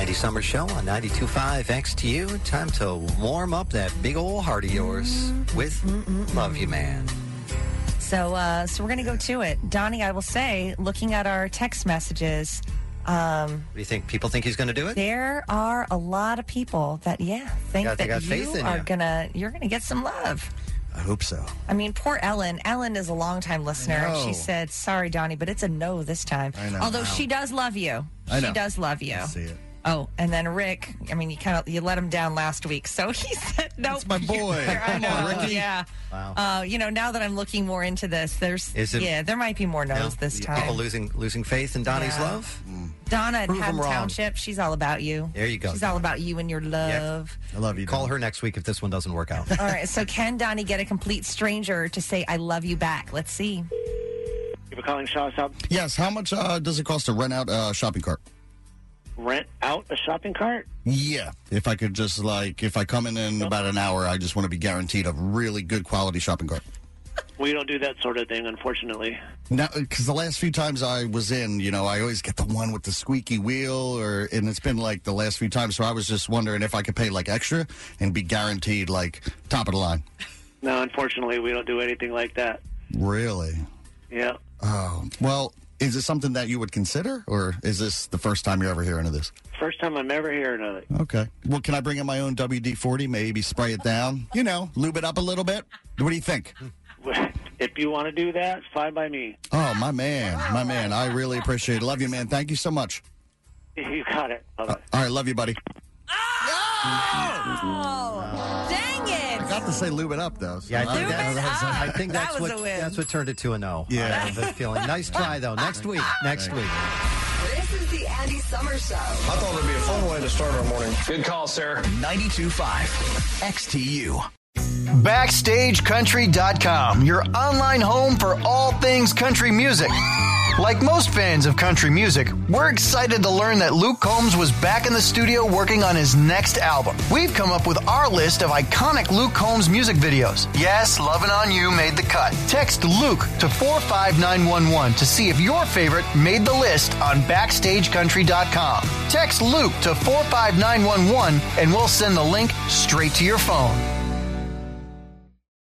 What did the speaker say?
Andy Summers Show on 92.5 XTU. Time to warm up that big old heart of yours with Love You Man. So we're going to go to it. Donnie, I will say, looking at our text messages, What do you think? People think he's going to do it? there are a lot of people that, think They got that faith you in are you. you're gonna get some love. I hope so. I mean, poor Ellen. Ellen is a longtime listener. I know. She said, sorry, Donnie, but it's a no this time. I know. Although she does love you. I know. She does love you. I see it. Oh, and then Rick, I mean, you let him down last week, so he said no. That's my boy. I know, Come on, Ricky. yeah. Wow. Now that I'm looking more into this, there might be more no's this time. People losing faith in Donnie's Yeah. love? Donna at Prove 'em Haddon wrong. Township, she's all about you. There you go. She's all about you and your love. I love you. Call Don. her next week if this one doesn't work out. All right, so can Donnie get a complete stranger to say, I love you back? Let's see. You for calling Shaw's Shop. Yes. How much does it cost to rent out a shopping cart? Rent out a shopping cart? Yeah. If I could just if I come in about an hour, I just want to be guaranteed a really good quality shopping cart. We don't do that sort of thing, unfortunately. Now, because the last few times I was in, I always get the one with the squeaky wheel, and it's been the last few times. So I was just wondering if I could pay extra and be guaranteed top of the line. No, unfortunately, we don't do anything like that. Really? Yeah. Oh, well, is this something that you would consider, or is this the first time you're ever hearing of this? First time I'm ever hearing of it. Okay. Well, can I bring in my own WD-40, maybe spray it down, lube it up a little bit? What do you think? If you want to do that, fine by me. Oh, my man. I really appreciate it. Love you, man. Thank you so much. You got it. Bye-bye. All right, love you, buddy. Oh, dang it. I got to say lube it up, though. So Yeah, I think, Lube it up. I think That that's was a win. that's what turned it to a no. Yeah. I have a feeling. Nice try, though. Next week. This is the Andy Summers Show. I thought it'd be a fun way to start our morning. Good call, sir. 92.5 XTU. BackstageCountry.com, your online home for all things country music. Like most fans of country music, we're excited to learn that Luke Combs was back in the studio working on his next album. We've come up with our list of iconic Luke Combs music videos. Yes, Lovin' On You made the cut. Text Luke to 45911 to see if your favorite made the list on BackstageCountry.com. Text Luke to 45911 and we'll send the link straight to your phone.